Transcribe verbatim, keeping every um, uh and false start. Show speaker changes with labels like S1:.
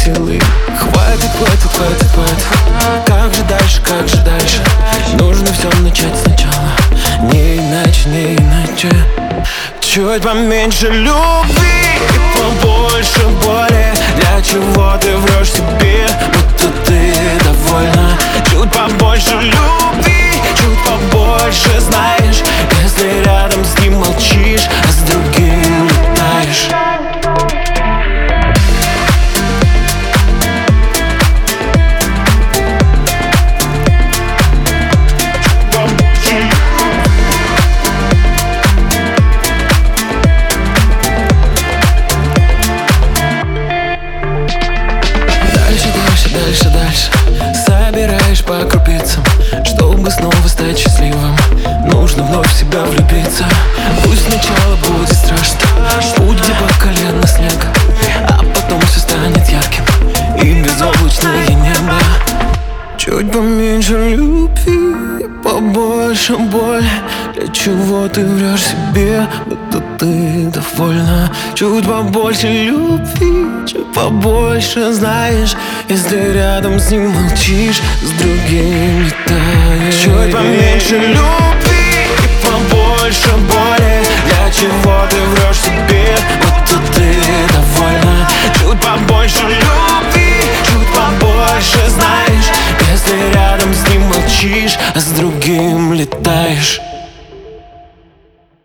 S1: силы. Хватит, хватит, хватит, хватит. Как же дальше, как же дальше? Нужно все начать сначала. Не иначе, не иначе. Чуть поменьше любви и побольше боли. Для чего ты врешь себе, будто ты довольна? Чуть побольше любви, чуть побольше знаешь. Если рядом с ним молчишь, а с другим летаешь. Дальше, дальше, собираешь по крупицам, чтобы снова стать счастливым. Нужно вновь в себя влюбиться. Пусть сначала будет страшно, путь, где по колено снег, а потом все станет ярким и безоблачное небо. Чуть поменьше любви, побольше боли. Для чего ты врешь себе, будто ты довольна? Чуть побольше любви, чуть побольше знаешь. Если рядом с ним молчишь, с другим летаешь. Чуть поменьше любви и побольше боли. Для чего